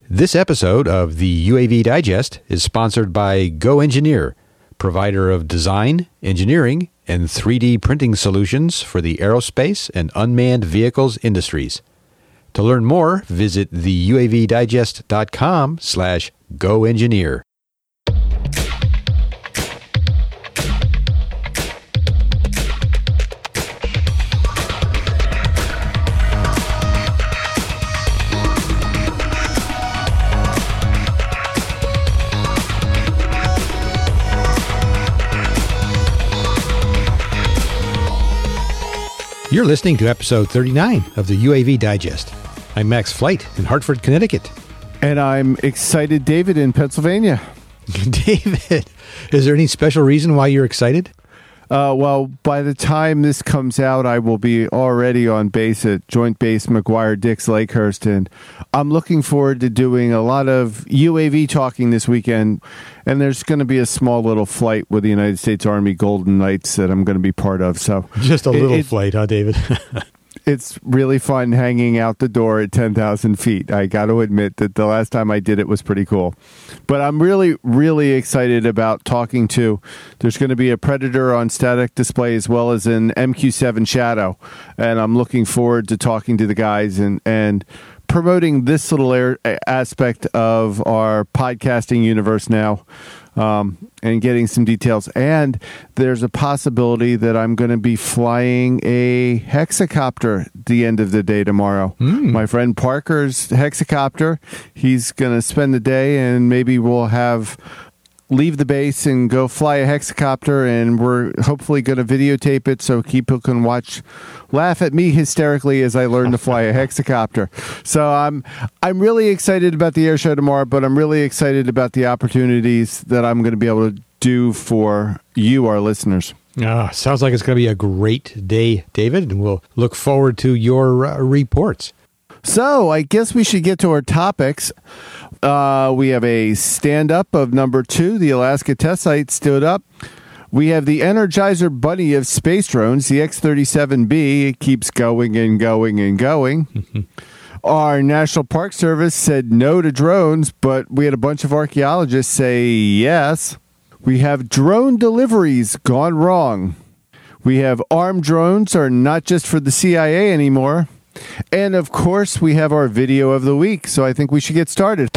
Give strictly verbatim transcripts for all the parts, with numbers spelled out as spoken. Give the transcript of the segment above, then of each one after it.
This episode of the U A V Digest is sponsored by Go Engineer, provider of design, engineering, and three D printing solutions for the aerospace and unmanned vehicles industries. To learn more, visit the U A V digest dot com slash go engineer. You're listening to episode thirty-nine of the U A V Digest. I'm Max Flight in Hartford, Connecticut. And I'm excited David in Pennsylvania. David, is there any special reason why you're excited? Uh, well, by the time this comes out, I will be already on base at Joint Base McGuire-Dix Lakehurst, and I'm looking forward to doing a lot of U A V talking this weekend, and there's going to be a small little flight with the United States Army Golden Knights that I'm going to be part of. So Just a little it, it, flight, huh, David? It's really fun hanging out the door at ten thousand feet. I got to admit that the last time I did it was pretty cool. But I'm really, really excited about talking to. There's going to be a Predator on static display as well as an M Q seven Shadow. And I'm looking forward to talking to the guys and, and promoting this little air, aspect of our podcasting universe now. Um, and getting some details. And there's a possibility that I'm going to be flying a hexacopter at the end of the day tomorrow. Mm. My friend Parker's hexacopter, he's going to spend the day and maybe we'll have leave the base and go fly a hexacopter, and we're hopefully going to videotape it so people can watch, laugh at me hysterically as I learn to fly a hexacopter. So I'm I'm really excited about the air show tomorrow, but I'm really excited about the opportunities that I'm going to be able to do for you, our listeners. Oh, sounds like it's going to be a great day, David, and we'll look forward to your uh, reports. So I guess we should get to our topics. Uh, we have a stand-up of number two. The Alaska test site stood up. We have the Energizer Bunny of space drones, the X thirty-seven B. It keeps going and going and going. Our National Park Service said no to drones, but we had a bunch of archaeologists say yes. We have drone deliveries gone wrong. We have armed drones are not just for the C I A anymore. And, of course, we have our video of the week, so I think we should get started.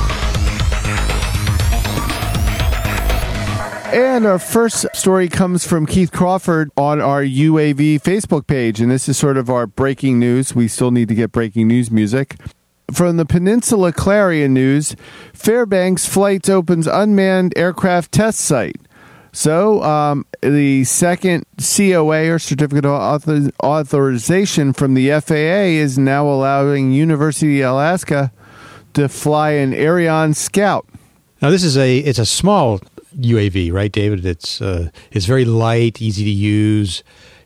And our first story comes from Keith Crawford on our U A V Facebook page, and this is sort of our breaking news. We still need to get breaking news music. From the Peninsula Clarion News, Fairbanks Flights opens unmanned aircraft test site. So, um, the second C O A, or Certificate of Author- Authorization from the F A A, is now allowing University of Alaska to fly an Ariane Scout. Now, this is a it's a small U A V, right, David? It's uh, it's very light, easy to use,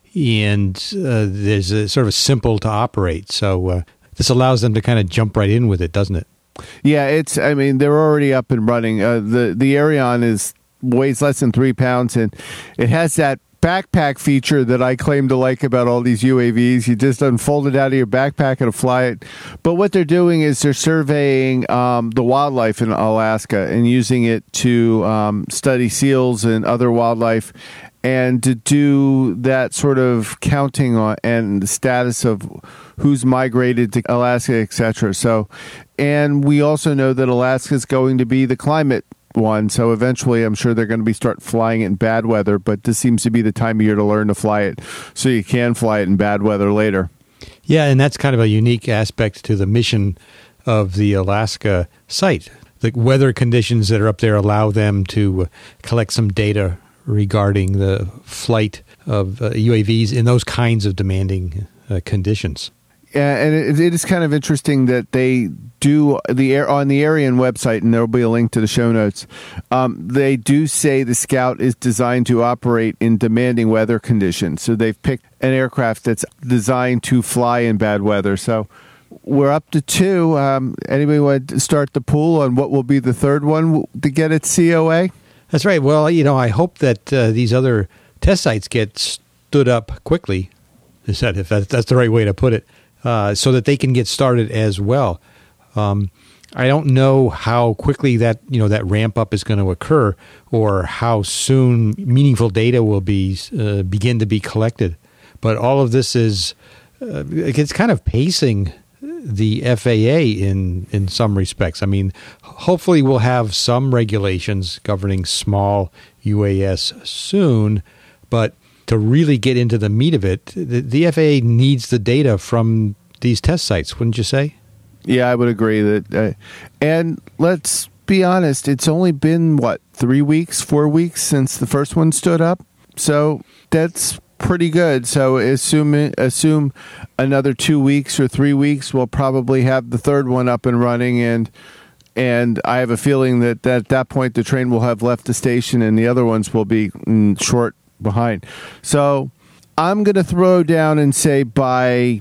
and uh, there's a sort of simple to operate. So uh, this allows them to kind of jump right in with it, doesn't it? Yeah, it's. I mean, they're already up and running. Uh, the the Ariane is. Weighs less than three pounds, and it has that backpack feature that I claim to like about all these U A Vs. You just unfold it out of your backpack and fly it. But what they're doing is they're surveying um, the wildlife in Alaska and using it to um, study seals and other wildlife, and to do that sort of counting on and the status of who's migrated to Alaska, et cetera. So, and we also know that Alaska is going to be the climate one, so eventually I'm sure they're going to be start flying it in bad weather, but this seems to be the time of year to learn to fly it so you can fly it in bad weather later. Yeah, and that's kind of a unique aspect to the mission of the Alaska site. The weather conditions that are up there allow them to collect some data regarding the flight of uh, U A Vs in those kinds of demanding uh, conditions. Yeah, and it, it is kind of interesting that they do the air on the Ariane website, and there will be a link to the show notes. Um, they do say the Scout is designed to operate in demanding weather conditions. So they've picked an aircraft that's designed to fly in bad weather. So we're up to two. Um, anybody want to start the pool on what will be the third one to get its C O A? That's right. Well, you know, I hope that uh, these other test sites get stood up quickly. Is that if that's the right way to put it? Uh, so that they can get started as well. Um, I don't know how quickly that you know that ramp up is going to occur, or how soon meaningful data will be uh, begin to be collected. But all of this is uh, it's kind of pacing the F A A in in some respects. I mean, hopefully we'll have some regulations governing small U A S soon, but to really get into the meat of it, the, the F A A needs the data from these test sites, wouldn't you say? Yeah, I would agree that. Uh, and let's be honest, it's only been, what, three weeks, four weeks since the first one stood up? So that's pretty good. So assume, assume another two weeks or three weeks, we'll probably have the third one up and running. And and I have a feeling that, that at that point the train will have left the station and the other ones will be mm, short behind. So I'm going to throw down and say by...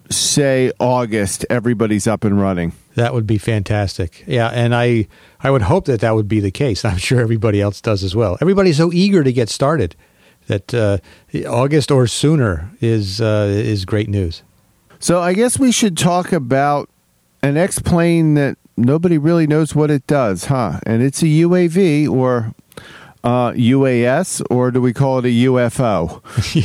say August, everybody's up and running. That would be fantastic. Yeah, and I I would hope that that would be the case. I'm sure everybody else does as well. Everybody's so eager to get started that uh, August or sooner is uh, is great news. So I guess we should talk about an X-plane that nobody really knows what it does, huh? And it's a U A V or uh, U A S, or do we call it a U F O?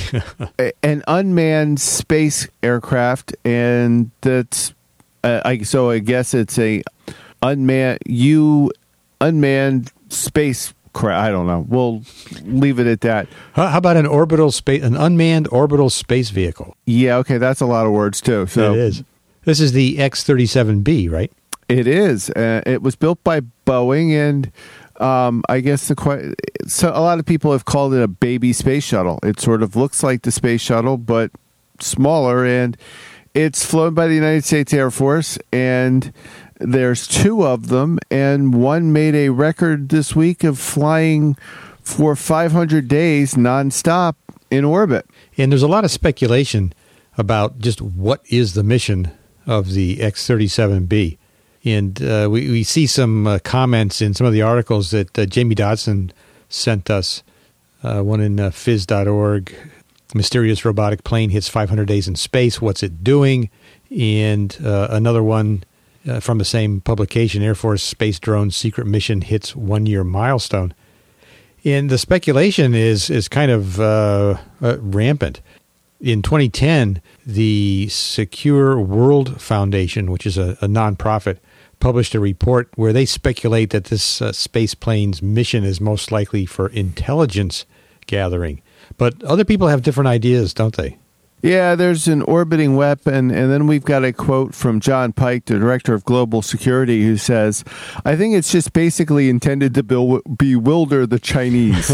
Yeah. An unmanned space aircraft, and that's uh, I, so I guess it's a unmanned U unmanned space craft. I don't know. We'll leave it at that. How about an orbital space, an unmanned orbital space vehicle? Yeah, okay, that's a lot of words too. So it is. This is the X thirty-seven B, right? It is. Uh, it was built by Boeing, and Um, I guess the so a lot of people have called it a baby space shuttle. It sort of looks like the space shuttle, but smaller, and it's flown by the United States Air Force, and there's two of them, and one made a record this week of flying for five hundred days nonstop in orbit. And there's a lot of speculation about just what is the mission of the X thirty-seven B. And uh, we, we see some uh, comments in some of the articles that uh, Jamie Dodson sent us, uh, one in uh, phys dot org. Mysterious robotic plane hits five hundred days in space. What's it doing? And uh, another one uh, from the same publication, Air Force Space Drone Secret Mission hits one-year milestone. And the speculation is, is kind of uh, uh, rampant. In twenty ten, the Secure World Foundation, which is a, a nonprofit, published a report where they speculate that this uh, space plane's mission is most likely for intelligence gathering. But other people have different ideas, don't they? Yeah, there's an orbiting weapon, and then we've got a quote from John Pike, the director of global security, who says, I think it's just basically intended to be- bewilder the Chinese.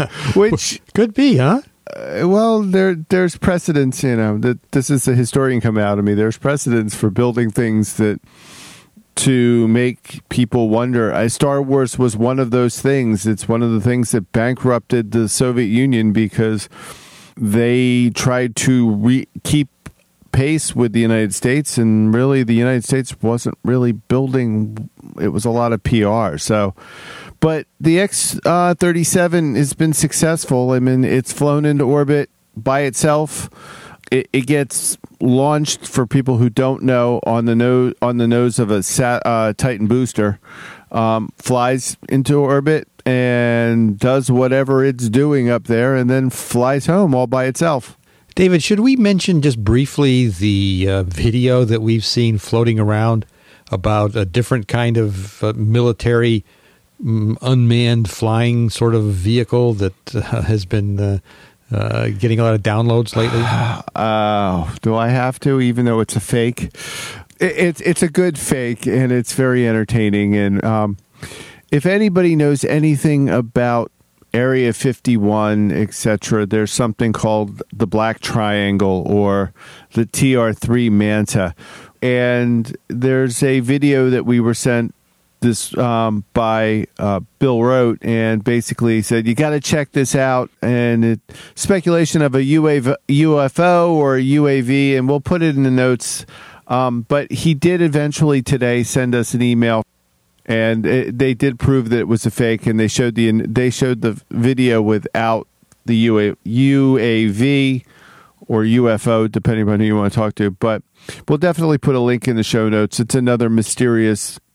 Which could be, huh? Uh, well, there there's precedence, you know, that this is a historian coming out of me. There's precedence for building things that to make people wonder. I, Star Wars was one of those things. It's one of the things that bankrupted the Soviet Union because they tried to re- keep pace with the United States, and really the United States wasn't really building. It was a lot of P R. So, but the X thirty-seven has been successful. I mean, it's flown into orbit by itself. It, it gets launched, for people who don't know, on the nose on the nose of a sat, uh, Titan booster, um, flies into orbit and does whatever it's doing up there, and then flies home all by itself. David, should we mention just briefly the uh, video that we've seen floating around about a different kind of uh, military um, unmanned flying sort of vehicle that uh, has been uh, uh, getting a lot of downloads lately? Oh, do I have to, even though it's a fake? It, it's it's a good fake, and it's very entertaining. And um, if anybody knows anything about Area fifty-one, et cetera, there's something called the Black Triangle or the T R three Manta. And there's a video that we were sent this um, by uh, Bill Rote, and basically said, you got to check this out. And it, speculation of a U A V, U F O or a U A V, and we'll put it in the notes. Um, but he did eventually today send us an email. And it, they did prove that it was a fake, and they showed the they showed the video without the U A, U A V or U F O, depending on who you want to talk to. But we'll definitely put a link in the show notes. It's another mysterious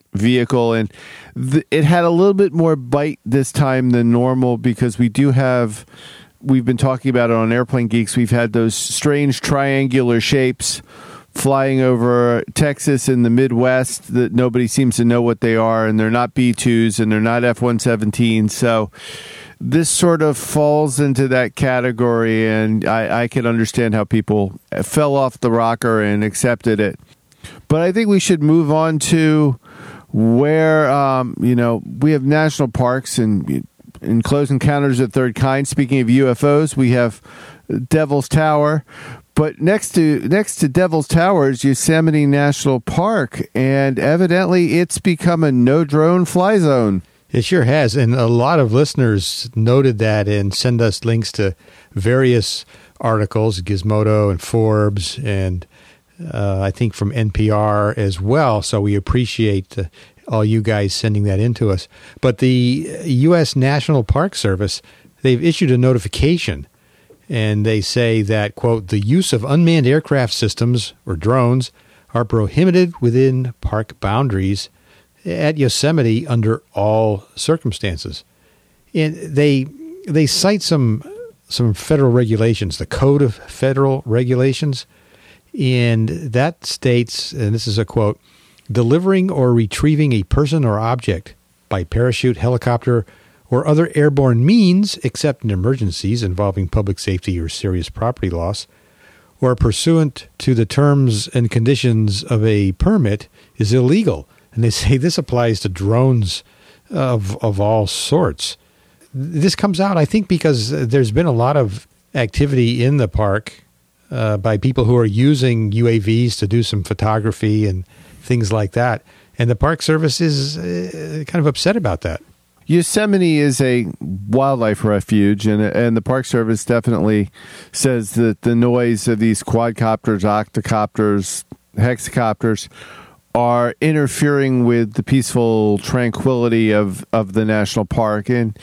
vehicle, and th- it had a little bit more bite this time than normal because we do have, we've been talking about it on Airplane Geeks, we've had those strange triangular shapes flying over Texas in the Midwest that nobody seems to know what they are, and they're not B twos and they're not F one seventeens. So this sort of falls into that category, and I, I can understand how people fell off the rocker and accepted it. But I think we should move on to where, um, you know, we have national parks and in Close Encounters of the Third Kind. Speaking of U F Os, we have Devil's Tower. But next to next to Devil's Tower is Yosemite National Park, and evidently it's become a no-drone fly zone. It sure has, and a lot of listeners noted that and send us links to various articles, Gizmodo and Forbes, and uh, I think from N P R as well, so we appreciate uh, all you guys sending that in to us. But the U S National Park Service, they've issued a notification, and they say that, quote, the use of unmanned aircraft systems, or drones, are prohibited within park boundaries at Yosemite under all circumstances. And they they cite some some federal regulations, the Code of Federal Regulations, and that states, and this is a quote, delivering or retrieving a person or object by parachute, helicopter, or other airborne means, except in emergencies involving public safety or serious property loss, or pursuant to the terms and conditions of a permit, is illegal. And they say this applies to drones of of all sorts. This comes out, I think, because there's been a lot of activity in the park uh, by people who are using U A Vs to do some photography and things like that. And the Park Service is uh, kind of upset about that. Yosemite is a wildlife refuge, and and the Park Service definitely says that the noise of these quadcopters, octocopters, hexacopters are interfering with the peaceful tranquility of, of the national park. And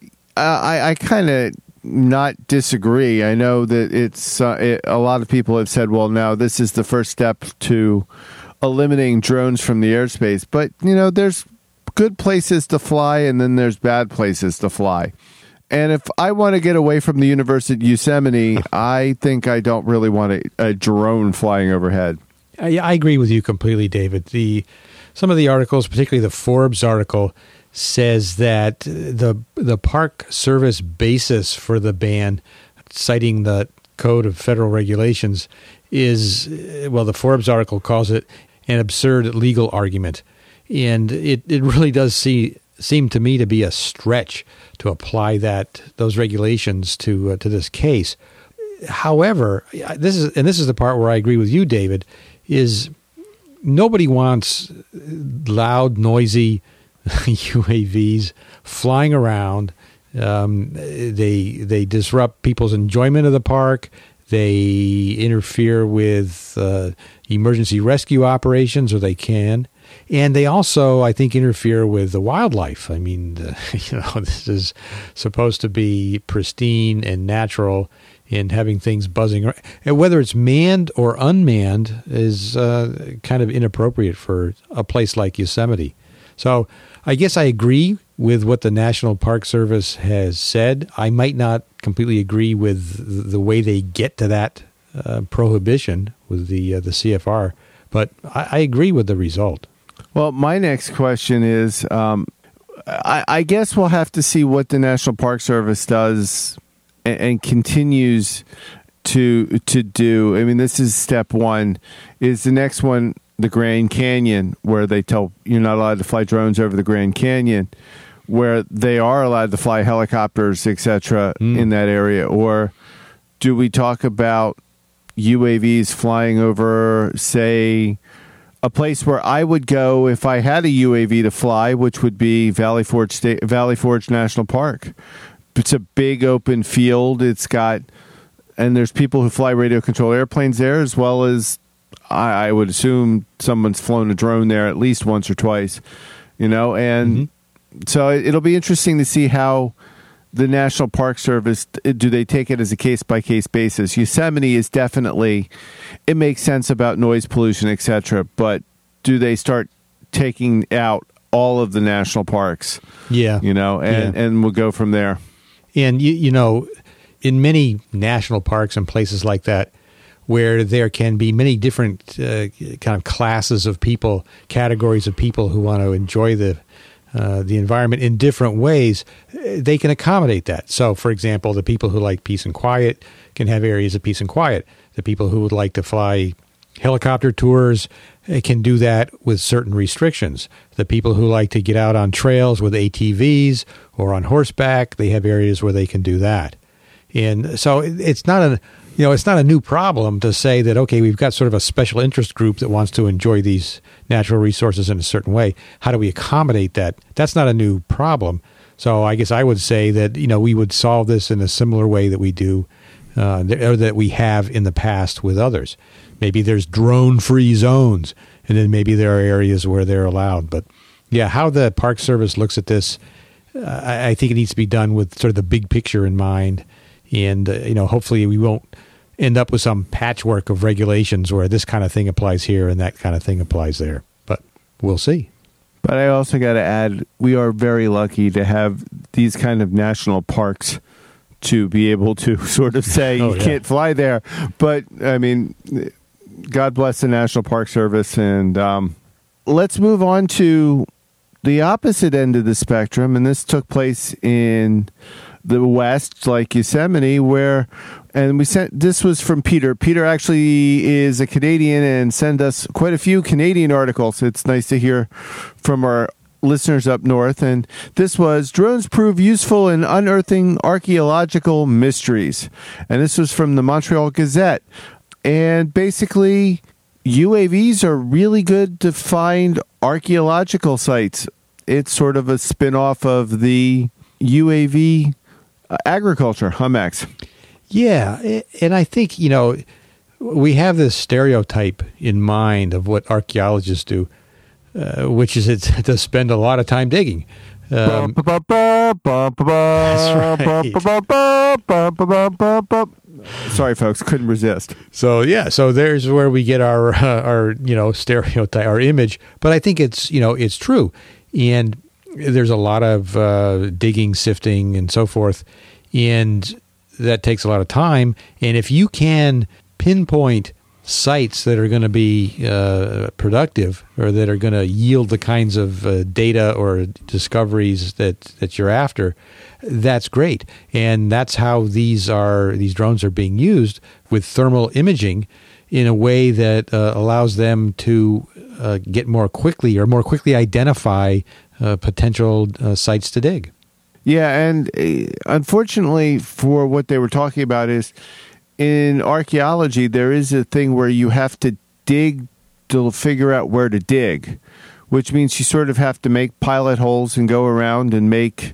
I, I kind of not disagree. I know that it's uh, it, a lot of people have said, well, now this is the first step to eliminating drones from the airspace. But, you know, there's good places to fly, and then there's bad places to fly. And if I want to get away from the universe at Yosemite, I think I don't really want a, a drone flying overhead. I, I agree with you completely, David. The some of the articles, particularly the Forbes article, says that the the Park Service basis for the ban, citing the Code of Federal Regulations, is, well, the Forbes article calls it an absurd legal argument. And it, it really does see, seem to me to be a stretch to apply that those regulations to uh, to this case. However, this is and this is the part where I agree with you, David, is nobody wants loud, noisy U A Vs flying around. Um, they they disrupt people's enjoyment of the park. They interfere with uh, emergency rescue operations, or they can. And they also, I think, interfere with the wildlife. I mean, uh, you know, this is supposed to be pristine and natural in having things buzzing around. And whether it's manned or unmanned is uh, kind of inappropriate for a place like Yosemite. So I guess I agree with what the National Park Service has said. I might not completely agree with the way they get to that uh, prohibition with the uh, the C F R, but I, I agree with the result. Well, my next question is, um, I, I guess we'll have to see what the National Park Service does and, and continues to to do. I mean, this is step one. Is the next one the Grand Canyon, where they tell you're not allowed to fly drones over the Grand Canyon, where they are allowed to fly helicopters, et cetera, mm. in that area? Or do we talk about U A Vs flying over, say, a place where I would go if I had a U A V to fly, which would be Valley Forge State, Valley Forge National Park? It's a big open field. It's got, and there's people who fly radio control airplanes there, as well as I, I would assume someone's flown a drone there at least once or twice, you know, and mm-hmm. so it, it'll be interesting to see how the National Park Service, do they take it as a case-by-case basis? Yosemite is definitely, it makes sense about noise pollution, et cetera, but do they start taking out all of the national parks. Yeah. You know, and, yeah. and we'll go from there. And, you, you know, in many national parks and places like that, where there can be many different uh, kind of classes of people, categories of people who want to enjoy the uh, the environment in different ways, they can accommodate that. So, for example, the people who like peace and quiet can have areas of peace and quiet. The people who would like to fly helicopter tours can do that with certain restrictions. The people who like to get out on trails with A T Vs or on horseback, they have areas where they can do that. And so it's not a, you know, it's not a new problem to say that, okay, we've got sort of a special interest group that wants to enjoy these natural resources in a certain way. How do we accommodate that? That's not a new problem. So I guess I would say that, you know, we would solve this in a similar way that we do, uh, or that we have in the past with others. Maybe there's drone-free zones, and then maybe there are areas where they're allowed. But yeah, how the Park Service looks at this, uh, I, I think it needs to be done with sort of the big picture in mind. And, uh, you know, hopefully we won't end up with some patchwork of regulations where this kind of thing applies here and that kind of thing applies there. But we'll see. But I also got to add, we are very lucky to have these kind of national parks to be able to sort of say oh, you yeah. can't fly there. But, I mean, God bless the National Park Service. And um, let's move on to the opposite end of the spectrum. And this took place in the West, like Yosemite, where, and we sent, this was from Peter. Peter actually is a Canadian and sent us quite a few Canadian articles. It's nice to hear from our listeners up north. And this was Drones Prove Useful in Unearthing Archaeological Mysteries. And this was from the Montreal Gazette. And basically, U A Vs are really good to find archaeological sites. It's sort of a spin-off of the U A V Uh, agriculture, huh, Max? Yeah, and I think, you know, we have this stereotype in mind of what archaeologists do, uh, which is it's to spend a lot of time digging. Um, Sorry, folks, couldn't resist. So yeah, so there's where we get our uh, our you know stereotype, our image. But I think it's you know it's true, and there's a lot of uh, digging, sifting, and so forth, and that takes a lot of time. And if you can pinpoint sites that are going to be uh, productive or that are going to yield the kinds of uh, data or discoveries that, that you're after, that's great. And that's how these are these drones are being used with thermal imaging in a way that uh, allows them to uh, get more quickly or more quickly identify uh, potential uh, sites to dig. Yeah, and uh, unfortunately for what they were talking about is in archaeology, there is a thing where you have to dig to figure out where to dig, which means you sort of have to make pilot holes and go around and make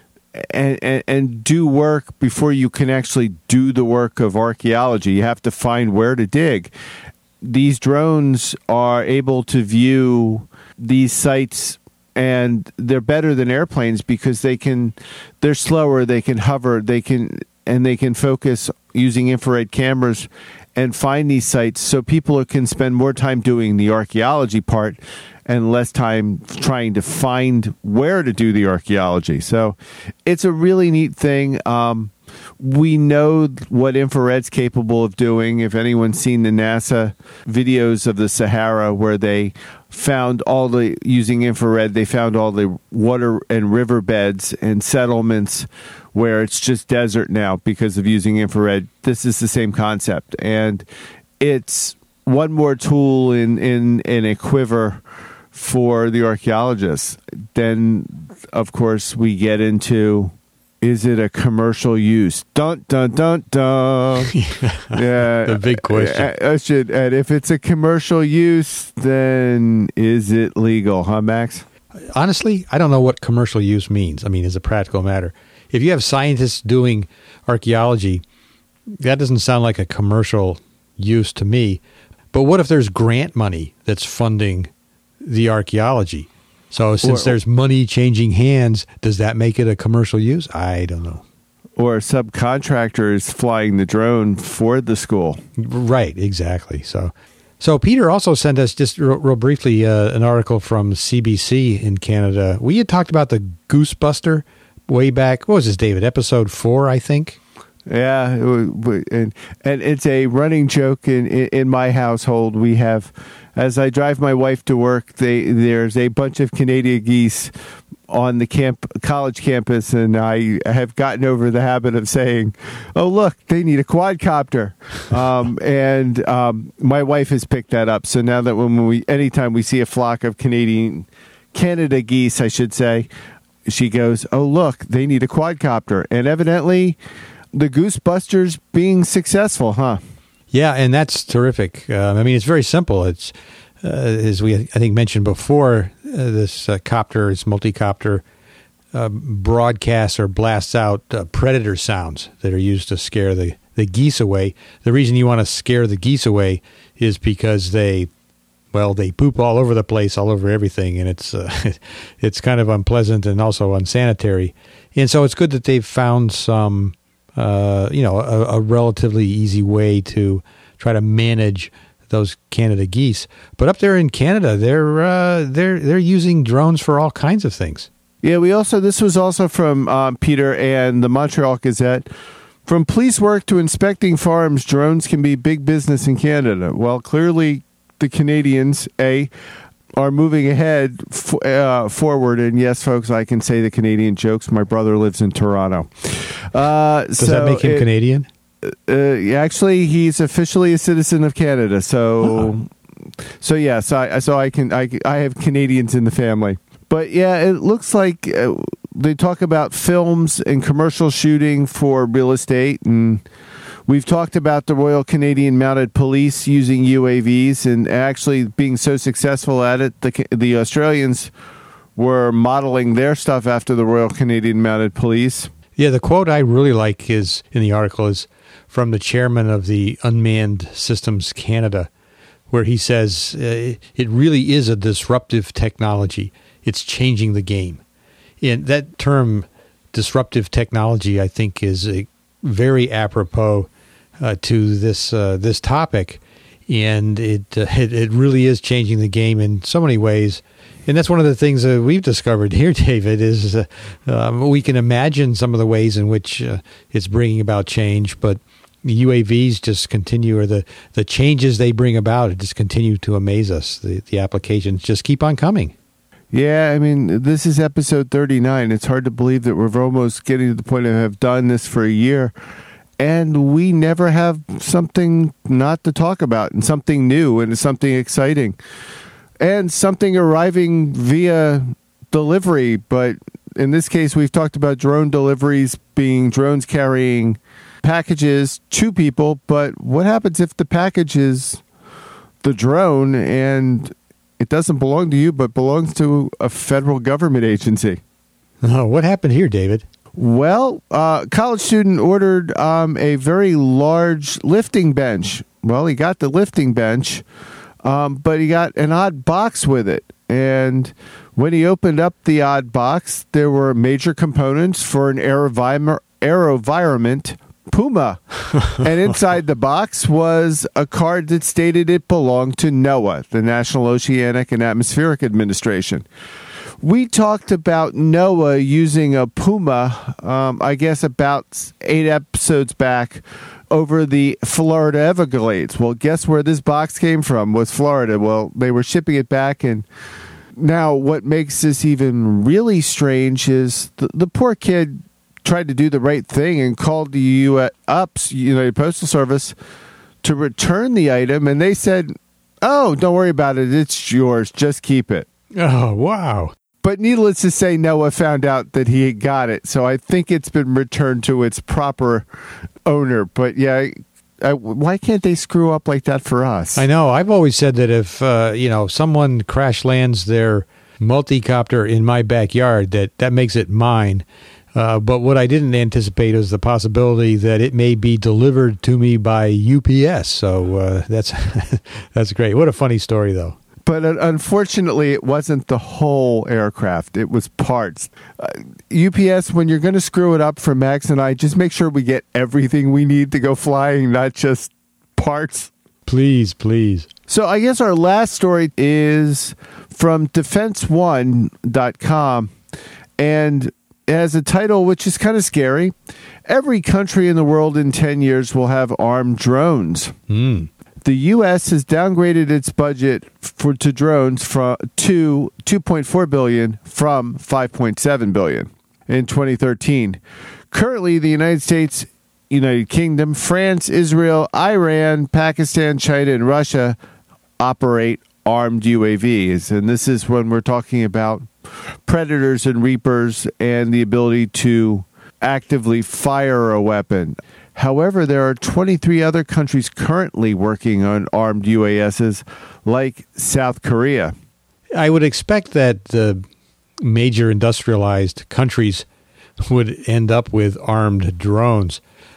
and, and, and do work before you can actually do the work of archaeology. You have to find where to dig. These drones are able to view these sites, and they're better than airplanes because they can, they're slower, they can hover, they can, and they can focus using infrared cameras and find these sites, so people can spend more time doing the archaeology part and less time trying to find where to do the archaeology. So it's a really neat thing. Um, we know what infrared's capable of doing. If anyone's seen the NASA videos of the Sahara where they found all the, using infrared, they found all the water and river beds and settlements where it's just desert now because of using infrared. This is the same concept. And it's one more tool in, in, in a quiver for the archaeologists. Then, of course, we get into, is it a commercial use? Dun, dun, dun, dun. Yeah. The big question. I, I should, and if it's a commercial use, then is it legal, huh, Max? Honestly, I don't know what commercial use means. I mean, as a practical matter. If you have scientists doing archaeology, that doesn't sound like a commercial use to me. But what if there's grant money that's funding the archaeology? So since or, there's money changing hands, does that make it a commercial use? I don't know. Or a subcontractor is flying the drone for the school. Right, exactly. So So Peter also sent us, just real, real briefly, uh, an article from C B C in Canada. We had talked about the Goosebuster way back. What was this, David? Episode four, I think? Yeah, and and it's a running joke in, in in my household. We have, as I drive my wife to work, they there's a bunch of Canadian geese on the camp college campus, and I have gotten over the habit of saying, "Oh, look, they need a quadcopter," um, and um, my wife has picked that up. So now that when we anytime we see a flock of Canadian Canada geese, I should say, she goes, "Oh, look, they need a quadcopter," and evidently, the Goosebusters being successful, huh? Yeah, and that's terrific. Uh, I mean, it's very simple. It's, uh, as we, I think, mentioned before, uh, this uh, copter, this multi-copter, uh, broadcasts or blasts out uh, predator sounds that are used to scare the, the geese away. The reason you want to scare the geese away is because they, well, they poop all over the place, all over everything, and it's uh, it's kind of unpleasant and also unsanitary. And so it's good that they've found some... Uh, you know, a, a relatively easy way to try to manage those Canada geese. But up there in Canada, they're uh, they're they're using drones for all kinds of things. Yeah, we also this was also from um, Peter and the Montreal Gazette. From police work to inspecting farms, drones can be big business in Canada. Well, clearly the Canadians, A, are moving ahead f- uh, forward. And yes, folks, I can say the Canadian jokes. My brother lives in Toronto. Uh, Does so that make him it, Canadian? Uh, actually, he's officially a citizen of Canada. So, uh-huh. so yeah, so I, so I can I, I have Canadians in the family. But yeah, it looks like uh, they talk about films and commercial shooting for real estate, and we've talked about the Royal Canadian Mounted Police using U A Vs and actually being so successful at it. The the Australians were modeling their stuff after the Royal Canadian Mounted Police. Yeah, the quote I really like is in the article is from the chairman of the Unmanned Systems Canada, where he says uh, it really is a disruptive technology. It's changing the game. And that term, disruptive technology, I think is a very apropos uh, to this uh, this topic, and it, uh, it it really is changing the game in so many ways. And that's one of the things that we've discovered here, David, is uh, um, we can imagine some of the ways in which uh, it's bringing about change, but the U A Vs just continue, or the, the changes they bring about, it just continue to amaze us. The, the applications just keep on coming. Yeah, I mean, this is episode thirty-nine. It's hard to believe that we're almost getting to the point of have done this for a year, and we never have something not to talk about, and something new, and something exciting. And something arriving via delivery, but in this case, we've talked about drone deliveries being drones carrying packages to people, but what happens if the package is the drone and it doesn't belong to you, but belongs to a federal government agency? Oh, what happened here, David? Well, a college student ordered um, a very large lifting bench. Well, he got the lifting bench, Um, but he got an odd box with it. And when he opened up the odd box, there were major components for an AeroVironment, AeroVironment Puma. And inside the box was a card that stated it belonged to NOAA, the National Oceanic and Atmospheric Administration. We talked about NOAA using a Puma, um, I guess about eight episodes back, over the Florida Everglades. Well, guess where this box came from? Was Florida. Well, they were shipping it back, and now what makes this even really strange is the, the poor kid tried to do the right thing and called the U S U P S, United Postal Service, to return the item, and they said, "Oh, don't worry about it. It's yours. Just keep it." Oh, wow. But needless to say, Noah found out that he had got it, so I think it's been returned to its proper owner. But yeah, I, why can't they screw up like that for us? I know. I've always said that if uh, you know someone crash lands their multi-copter in my backyard, that that makes it mine. Uh, but what I didn't anticipate is the possibility that it may be delivered to me by U P S. So uh, that's that's great. What a funny story, though. But uh, unfortunately, it wasn't the whole aircraft. It was parts. Uh, U P S, when you're going to screw it up for Max and I, just make sure we get everything we need to go flying, not just parts. Please, please. So I guess our last story is from defense one dot com, and it has a title which is kind of scary. Every country in the world in ten years will have armed drones. Mm. The U S has downgraded its budget for to drones from to two point four billion dollars from five point seven billion dollars in twenty thirteen. Currently, the United States, United Kingdom, France, Israel, Iran, Pakistan, China, and Russia operate armed U A Vs. And this is when we're talking about predators and reapers and the ability to actively fire a weapon. However, there are twenty-three other countries currently working on armed U A Ss, like South Korea. I would expect that the major industrialized countries would end up with armed drones.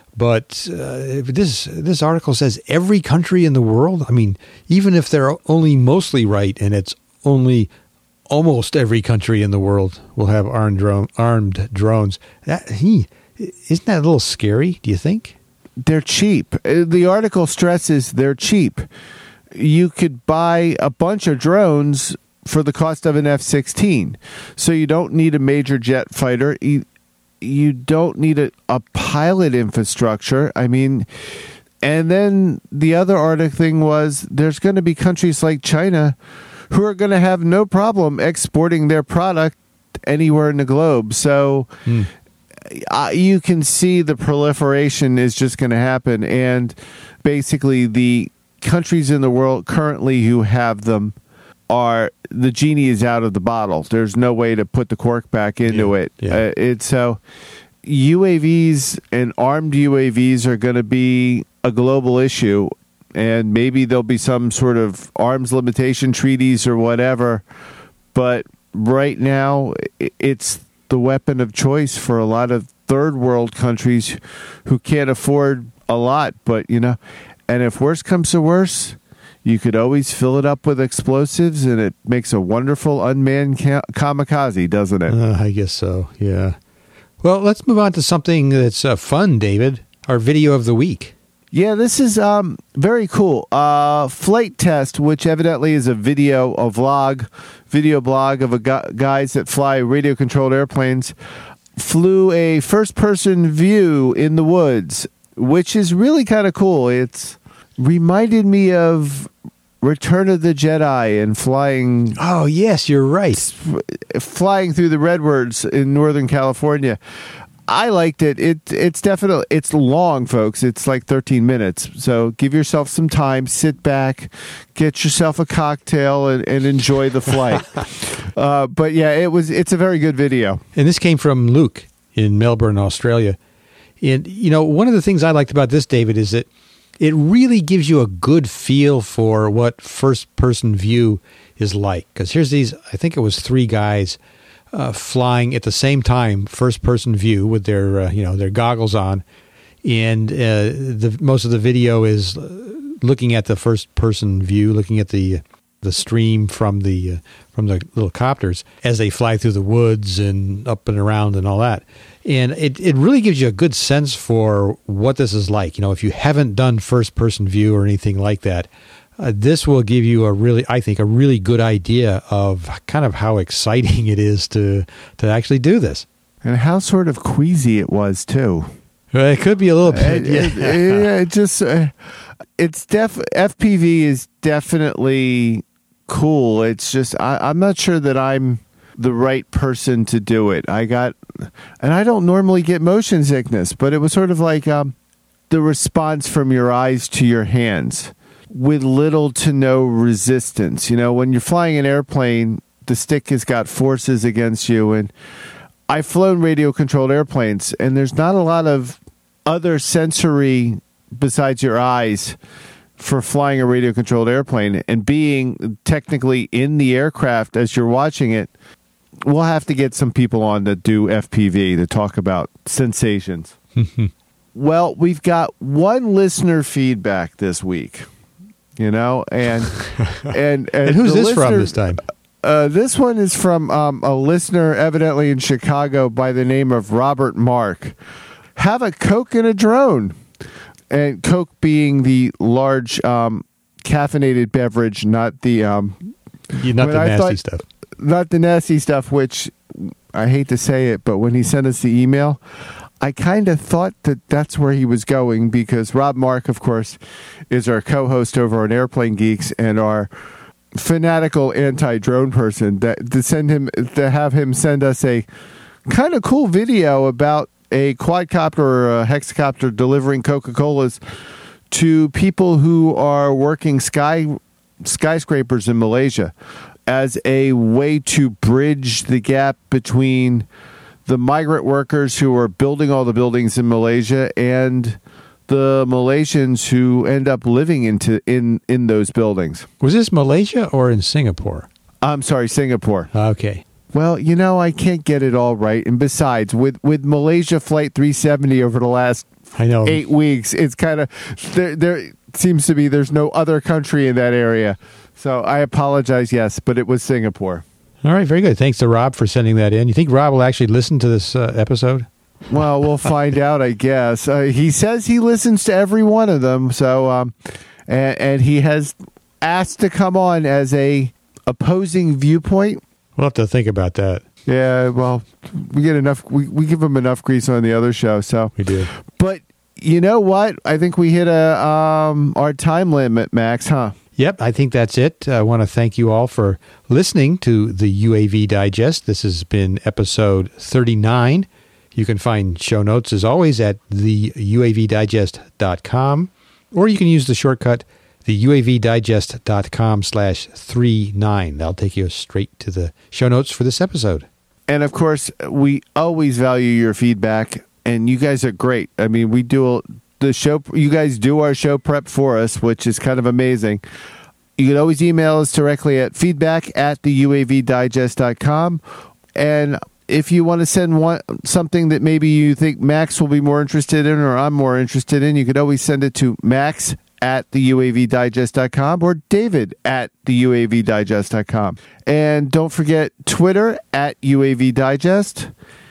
But uh, this this article says every country in the world. I mean, even if they're only mostly right, and it's only almost every country in the world will have armed drone armed drones. That he isn't that a little scary? Do you think? They're cheap. The article stresses they're cheap. You could buy a bunch of drones for the cost of an F sixteen, so you don't need a major jet fighter. You, you don't need a, a pilot infrastructure. I mean, and then the other article thing was there's going to be countries like China who are going to have no problem exporting their product anywhere in the globe. So hmm. uh, you can see the proliferation is just going to happen. And basically the countries in the world currently who have them are the genie is out of the bottle. There's no way to put the cork back into yeah, it. Yeah. Uh, it's so U A Vs and armed U A Vs are going to be a global issue, and maybe there'll be some sort of arms limitation treaties or whatever. But right now, it's the weapon of choice for a lot of third world countries who can't afford a lot. But you know, and if worse comes to worse, you could always fill it up with explosives, and it makes a wonderful unmanned ka- kamikaze, doesn't it? Uh, I guess so, yeah. Well, let's move on to something that's uh, fun, David. Our video of the week. Yeah, this is um, very cool. Uh, Flight Test, which evidently is a video, a vlog, video blog of a gu- guys that fly radio-controlled airplanes, flew a first-person view in the woods, which is really kind of cool. It's reminded me of Return of the Jedi and flying. Oh, yes, you're right. Flying through the redwoods in Northern California. I liked it. It it's definitely it's long, folks. It's like thirteen minutes. So give yourself some time, sit back, get yourself a cocktail, and, and enjoy the flight. uh, but yeah, it was. It's a very good video. And this came from Luke in Melbourne, Australia. And you know, one of the things I liked about this, David, is that it really gives you a good feel for what first-person view is like. Because here's these, I think it was three guys uh, flying at the same time, first-person view with their, uh, you know, their goggles on, and uh, the most of the video is looking at the first-person view, looking at the the stream from the uh, from the little copters as they fly through the woods and up and around and all that. And it, it really gives you a good sense for what this is like. You know, if you haven't done first-person view or anything like that, uh, this will give you a really, I think, a really good idea of kind of how exciting it is to to actually do this. And how sort of queasy it was, too. Well, it could be a little bit. It, yeah. it, it, it just, uh, it's def, F P V is definitely cool. It's just, I, I'm not sure that I'm the right person to do it. I got, and I don't normally get motion sickness, but it was sort of like um, the response from your eyes to your hands with little to no resistance. You know, when you're flying an airplane, the stick has got forces against you. And I've flown radio-controlled airplanes, and there's not a lot of other sensory besides your eyes for flying a radio-controlled airplane. And being technically in the aircraft as you're watching it, we'll have to get some people on that do F P V to talk about sensations. Well, we've got one listener feedback this week, you know, and and and, and who's this listener, from this time? Uh, this one is from um, a listener, evidently in Chicago, by the name of Robert Mark. Have a Coke and a drone, and Coke being the large um, caffeinated beverage, not the um, You, not the I nasty thought- stuff. not the nasty stuff, which I hate to say it, but when he sent us the email, I kind of thought that that's where he was going, because Rob Mark, of course, is our co-host over on Airplane Geeks and our fanatical anti-drone person. That to send him to have him send us a kind of cool video about a quadcopter or a hexacopter delivering Coca-Colas to people who are working sky skyscrapers in Malaysia, as a way to bridge the gap between the migrant workers who are building all the buildings in Malaysia and the Malaysians who end up living into in, in those buildings. Was this Malaysia or in Singapore? I'm sorry, Singapore. Okay. Well, you know, I can't get it all right. And besides, with, with Malaysia Flight three seventy over the last I know. eight weeks, it's kind of, there, there seems to be, there's no other country in that area. So I apologize, yes, but it was Singapore. All right, very good. Thanks to Rob for sending that in. You think Rob will actually listen to this uh, episode? Well, we'll find out, I guess. Uh, he says he listens to every one of them, so um, and, and he has asked to come on as a opposing viewpoint. We'll have to think about that. Yeah, well, we get enough. We, we give him enough grease on the other show, so We do. But you know what? I think we hit a um our time limit, Max. Huh? Yep, I think that's it. I want to thank you all for listening to the U A V Digest. This has been episode thirty-nine. You can find show notes, as always, at the U A V digest dot com, or you can use the shortcut, the U A V digest dot com slash three nine. That'll take you straight to the show notes for this episode. And of course, we always value your feedback, and you guys are great. I mean, we do the show. You guys do our show prep for us, which is kind of amazing. You can always email us directly at feedback at the U A V digest dot com. And if you want to send one something that maybe you think Max will be more interested in, or I'm more interested in, you could always send it to Max at the U A V digest dot com or David at the U A V digest dot com. And don't forget Twitter at U A V Digest.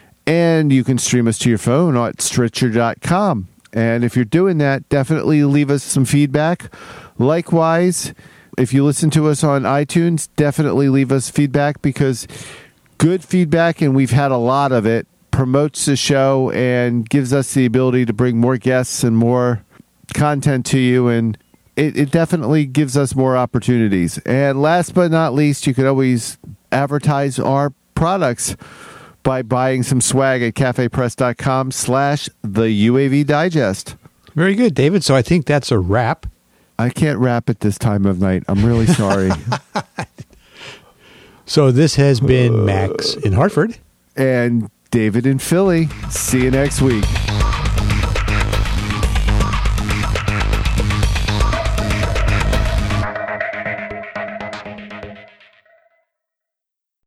And you can stream us to your phone at Stritcher dot com. And if you're doing that, definitely leave us some feedback. Likewise, if you listen to us on iTunes, definitely leave us feedback, because good feedback, and we've had a lot of it, promotes the show and gives us the ability to bring more guests and more content to you, and it, it definitely gives us more opportunities. And last but not least, you could always advertise our products by buying some swag at cafepress.com slash the UAV Digest. Very good, David. So I think that's a wrap. I can't rap at this time of night. I'm really sorry. So this has been Max in Hartford. And David in Philly. See you next week.